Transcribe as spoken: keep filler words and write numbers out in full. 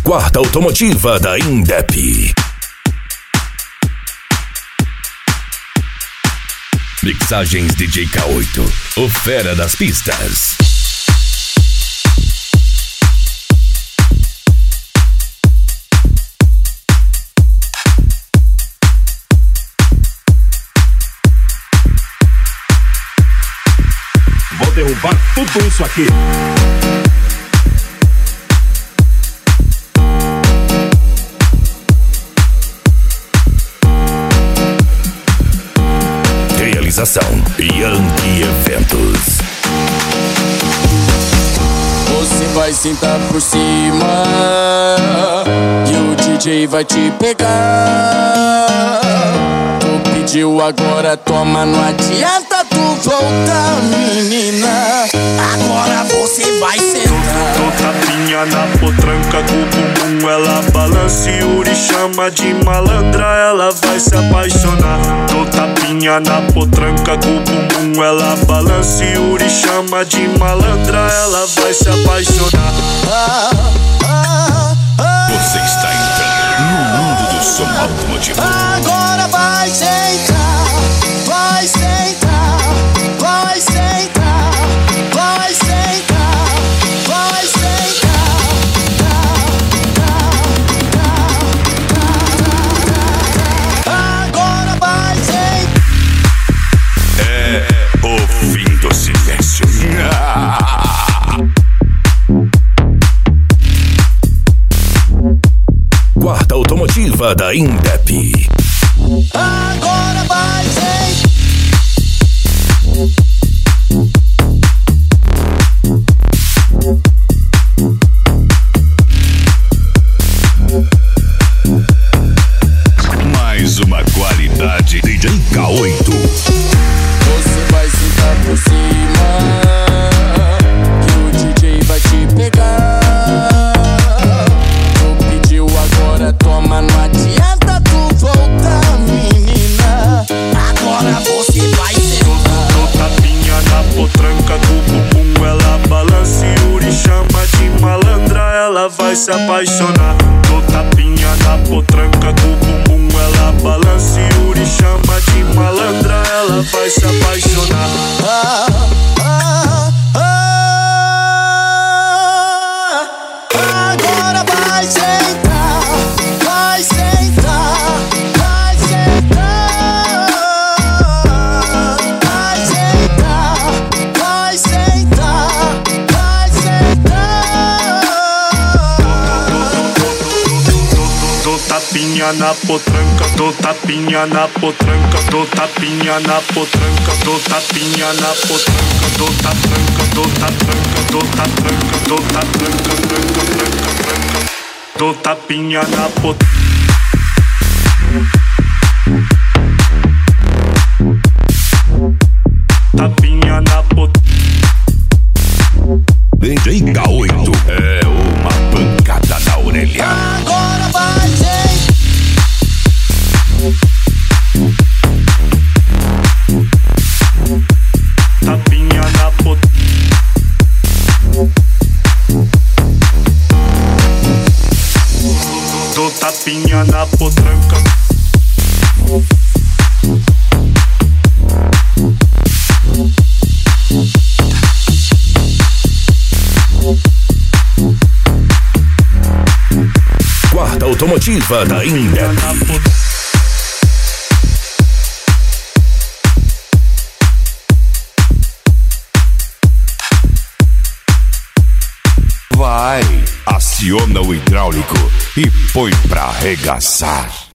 Quarta automotiva da Indep. Mixagens D J K oito, o fera das pistas. Vou derrubar tudo isso aqui. Realização Yankee Eventos. Você vai sentar por cima e o D J vai te pegar. Tu pediu, agora toma, não adianta tu voltar, menina. Agora você vai sentar. Dou tapinha na potranca com o bumbum, ela balança e Yuri chama de malandra, ela vai se apaixonar. Dou tapinha na potranca com o bumbum, ela balança e Yuri chama de malandra, ela vai se apaixonar. Ah, ah, ah, Você está entrando no mundo do som automotivo. agora vai sentar, vai sentar, vai sentar, vai sentar, vai sentar. Agora vai sentar. É o fim do silêncio. Quarta automotiva da Indep. Agora vai sentar. Mais uma qualidade D J K oito. Você vai sentar por cima e o D J vai te pegar. Tu pediu, agora toma, não adianta tu voltar, menina. Agora você vai sentar. Dou tapinha na potranca com o bumbum, ela balança e Yuri chama de malandra, ela vai se apaixonar. Dou tapinha na potranca com o bumbum, ela balança e Yuri chama de malandra, ela vai se apaixonar. Ah, ah, ah. Agora vai sentar, vai sentar, vai sentar, vai sentar, vai sentar, vai sentar. Dou tapinha na potranca, dou tapinha na potranca, dou tapinha na potranca, dou tapinha na potranca, dou tapranca, dou tapranca, dou tapranca, dou tapranca, tranca, tranca, tranca. Dou tapinha na potranca. Tapinha na potranca. D J K oito é uma pancada na orelha. Agora vai sentar. Tapinha na potranca. Dou tapinha na potranca. Quarta automotiva da Indep. Vai, aciona o hidráulico e põe pra arregaçar.